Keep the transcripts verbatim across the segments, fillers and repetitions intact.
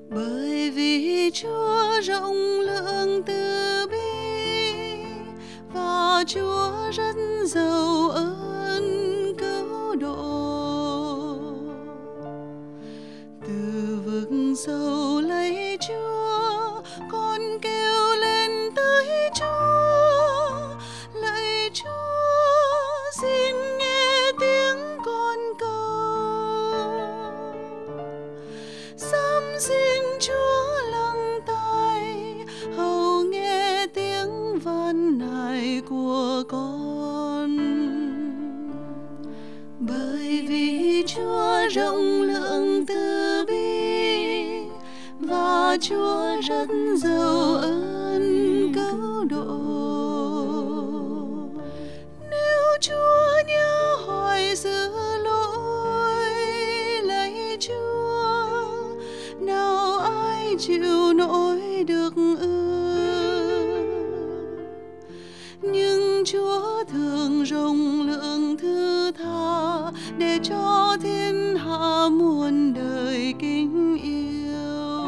Bởi vì Chúa rộng lượng từ bi và Chúa rất giàu ơn cứu độ. Từ vực sâu lấy Chúa, con kêu lên tới Chúa. Lạy Chúa, xin nghe tiếng con cầu. Sám xin Chúa lắng tai, hầu nghe tiếng van nài của con. Bởi vì Chúa rộng lượng từ bi và Chúa rất giàu ơn cứu độ. Nếu Chúa nhớ hoài giữ lỗi, lạy Chúa, nào ai chịu nổi được ư? Nhưng Chúa thường rộng lượng thứ tha, để cho thiên hạ muôn đời kính yêu.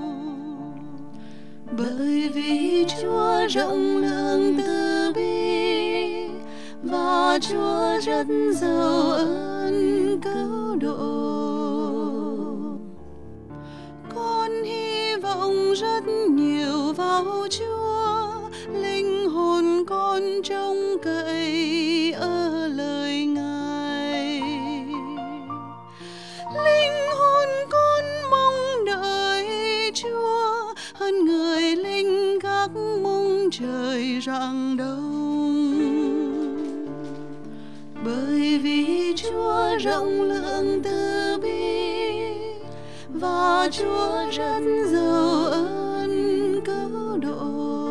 Bởi vì Chúa rộng lượng từ bi và Chúa rất giàu ơn cứu độ. Con hy vọng rất nhiều vào Chúa, linh hồn con trông cậy ở lời Ngài. Linh hồn con mong đợi Chúa hơn người lính gác mong trời rạng đông. Bởi vì Chúa rộng lượng từ bi và Chúa rất giàu ơn cứu độ.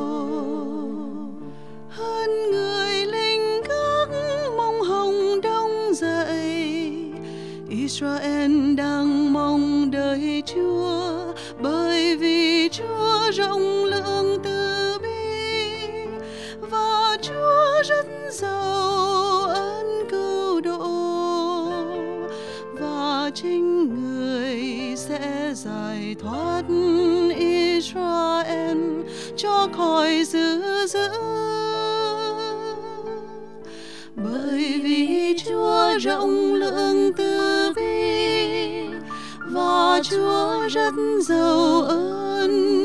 Hơn người lính gác mong hồng đông dậy, Israel đang mong đợi Chúa. Bởi vì Chúa rộng lượng từ bi và Chúa rất giàu ơn cứu độ, và chính người sẽ giải thoát Israel cho khỏi dữ dữ. Bởi vì Chúa rộng lượng từ bi và Chúa rất giàu ơn